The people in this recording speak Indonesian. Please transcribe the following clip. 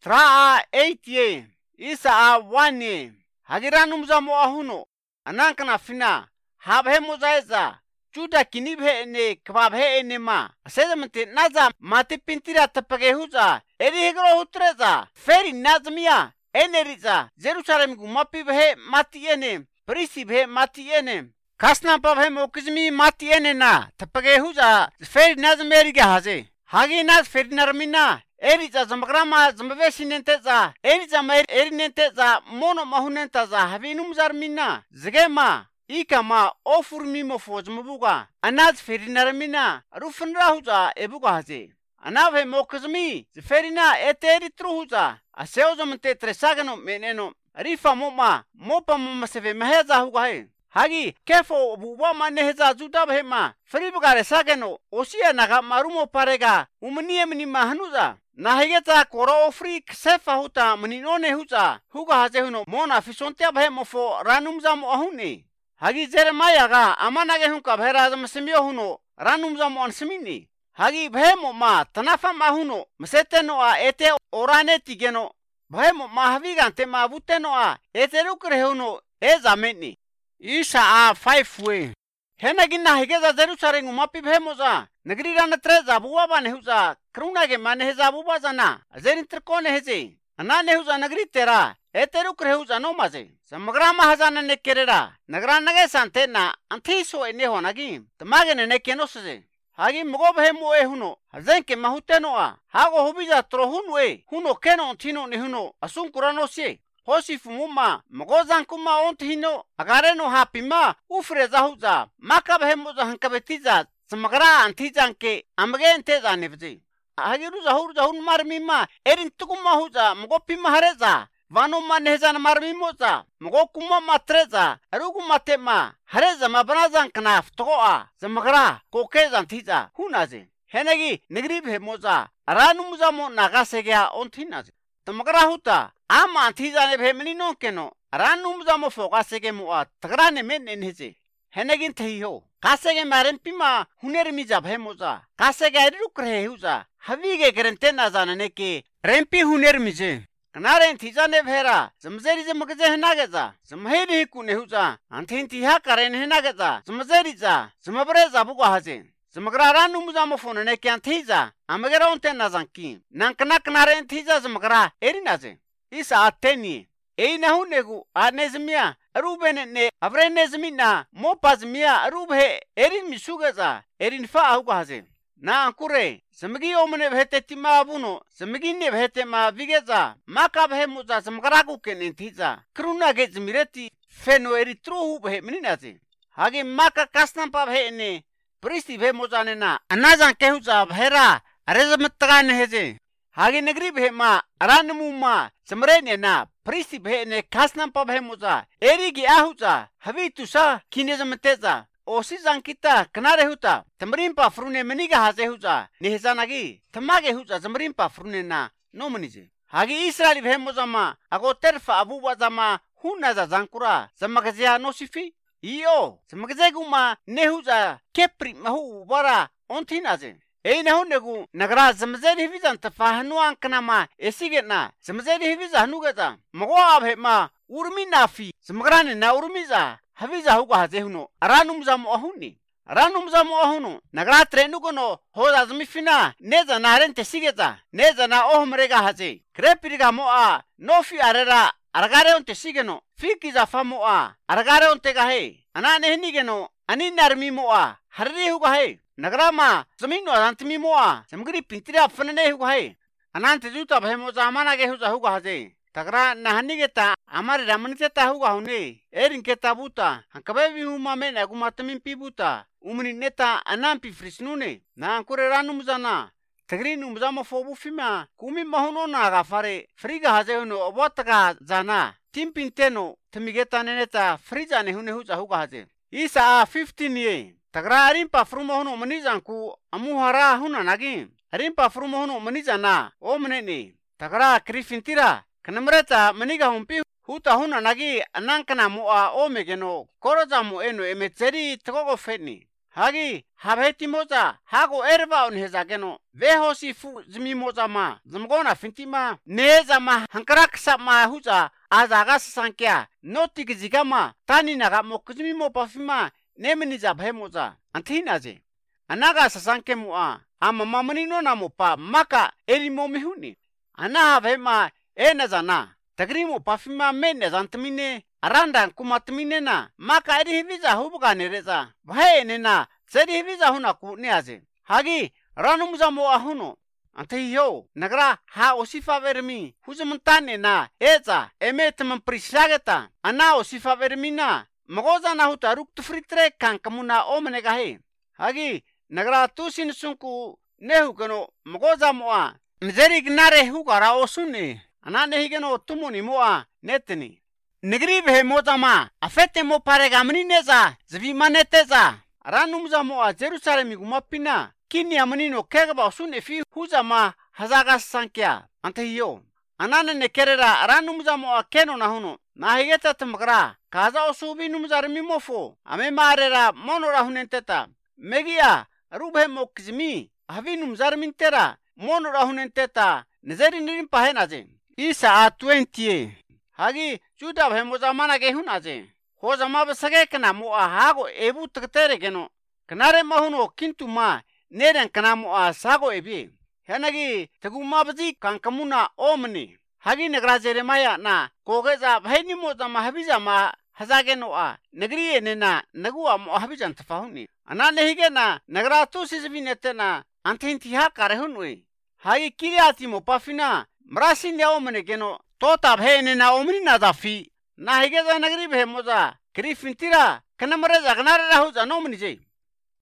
Traa 8 Isa 1 Hagiranum zamo ahuno anankana fina habhe mozaeza Juda kinibhe ene kwabhe ene ma Asezamente naza mati pintira tapage huza Eri hegro hutreza Feri nazmia Eneriza Jerusalem gu mapibhe mati ene Prisibhe mati ene Kasna pabhe mokizmi mati ene na Tapage huza Feri nazmeriga haze Hagi naz feri narmina Eriza zamagrama zamavesinenteza Eriza ma erinenteza mono mahunentaza Havinum zarmina Zgema Ika ma ofur mimo foz mabuga Anaz feri narmina Rufin rahuza ebuga haze Anave mokizmi Ferina eteri truhuza Aseo zamante tresagano meneno Rifa mopa maseve maheza huga he Hagi kefo buwa maneheza judab hema Fribugare sagano Osia naga marumo parega Umnie mni mahanuza Nahigeta koro ofri ksefa huta mninone huza Huga haze huno mona fisontia bahemofo ranumzamo ahuni Hagi Jeremiah ga amanage hunka bhera masimio huno ranumzamo ansimini Hagi bhemo ma tanafa mahuno Maseteno a ete orane tigeno Bhemo mahavigante ma buteno a ete rukre huno eza meni Isa a 5 we Henagina higeza Jerusalem umapi bhemoza Nagri rana treza buwa bane huza Krunage mane heza buwa zana Azerin trikone heze Anane huza nagri tera Ete rukre huza no maze Samagrama hazana nekerera Nagranage santena Antiso ene honagi Tamage ne nekenoseze Hagi mgo bhemo e huno Hazenke mahuteno a Hago hubiza trohunu e Huno keno tino ne huno Asun kurano se Hosi fumuma Mogozan kuma ontihino Agareno hapima Ufreza huza Maka bhemoza hankabetiza Samagra antizanke Amage za nevze Hagiruza huruza hun marmima Erin tukuma huza Mgo pima hareza Vano manehza na marmimoza Mgo kuma matreza Arugu matema Hareza mabanazan kanaf toa Samagra kokezan tiza Hunaze Henegi negrib hemoza Aranumuza mo nagasegea ontinaze Tamagra huta Ama antizane bhemenino keno Aranumuza mo fogasege mua Tagrane men enheze Henegin tehiho Kasege marempima hunerimiza bhemoza Kasege erukre huza Havige gerentena zananeke Rempi hunerimize Kanaren tizane bhera Zamzerize magze henageza Zamheri hikune huza Antinti hakaren henageza Zamzeriza Zamabreza buga haze Zamagra ranumuza mo fonane antiza Amagera ontena zanki Nankana kanaren tiza zamagra erinaze Isa ateni Eina hunegu anezmia Arubene ne avrenezmina Mopazmia arubhe Erin misugeza Erin fa ahuga haze Na ankure Samagi omne bhete tima abuno Samagi ne bhete ma vigeza Maka bhemuza samagaragu kenentiza Kruna gezmireti Feno eritruhu bhe meninaze Hagi maka kasnampa bhe ne Pristi bhemuza nena Anazan kehuza bhera Arezamattagane heze Hagi negri bhema Aranumuma Samrene na Pristi bhe ne kasnampa bhemuza Erigi ahuza Havitusa kinezamteza Osi zankita kanare huta Tamrimpa frune meniga haze huza Nehezanagi Tamage huza zamrimpa frune na Nomanize Hagi Israeli bhemuza ma Ago terfa abuwa zama Hunaza zankura Zamagazia nosifi Iyo Zamagazeguma Nehuza Kepri mahu bara Ontinaze Eina hunegu Nagra zamazeri hivizan tafahanuan kanama Esigena Zamazeri hiviza hanugeza Mago abhema Urmi nafi Zamagrane na urmiza Haviza huga haze huno Aranumza mo ahuni Aranumza mo ahuno Nagra trenugono Hoda zamifina Neza na rente sigeza Neza na ohumrega haze Krepiriga mo a Nofi arera Aragare onte sigeno Fikiza fa mo a Aragare onte gahe Anane henigeno Anina armi mo a Harri huga he Nagra ma Zamino adantimi mo a Samgri pintira fanane huga he Anante juta bhemoza amanage huza huga haze Tagra nahanigeta amari ramaniteta huga hune Erinketa buta Hankabevi huma mena gumatamin pibuta Umni neta anampi frisnune Na ankure ranumzana Tagri numzamo fobu fima Kumi mahunona agafare Friga haze huno obotaka zana Timpinteno Tamigeta neneta Frizane hune huza huga haze Isa a 15 ye Tagra arimpa frumo huno manizanku Amuhara huna nagi Arimpa frumo huno manizana Omnene Tagra krifintira Kanamreta maniga humpi huta huna nagi anankana mua omegeno koroza mu eno emetseri togo feni Hagi habheti moza hago erva on hezageno vehosi fu zmi moza ma zamgona fintima neza ma hankrak sama huza azaga sankya noti gizigama tani naga mokzmi mo pafima nemeni zabhe moza antinaze anaga sasanke mua ama mamani no namo pa maka elimo mihuni ana habema enazana tagrimo pafima menne zantmine aranda kumatmine na maka eri hiviza hubuga nereza bhae na seri hiviza huna ku neaze hagi ranumza mo ahuno antiyo nagra ha osifa vermi huzumtane na eza emetman prisageta ana osifa vermina magoza na huta ruktu fritre kan kamuna omne gahe hagi nagra tusin sunku nehugano magoza moa mzeri gnare hugara osune anane higeno tumuni moa netni negri behe moza ma afete mo paregamni neza zvi maneteza ranumza moa Jerusalem gumapina kini amanino kegba osune fi huza ma hazaga sankya antiyo anane nekerera ranumza moa keno na huno na higeta tmagra kaza osubi numzar mimofo ame marera monora hunenteta megia rubhe mokzmi havinum zarmintera monora hunenteta nezeri nirim pahenaze isa a 20 hagi juda bhe moza mana ge hunaze hoza ma besage kana mo hago ebu ttere geno kanare mahuno kintu ma neren kana mo sago ebi henagi taguma bazi kankamuna omni hagi nagra jeremaya na kogeza bheni moza ma habiza ma hazage no nagri enena nagu mo habijan tafahuni anane higena nagra tu sizvinetena antintiha karehunwe hagi kiriati mo pafina mrasin ya omne geno tota bhene na omni na dafi na higeza nagri bhe moza krifintira kanamare zagnare rahu zanomni je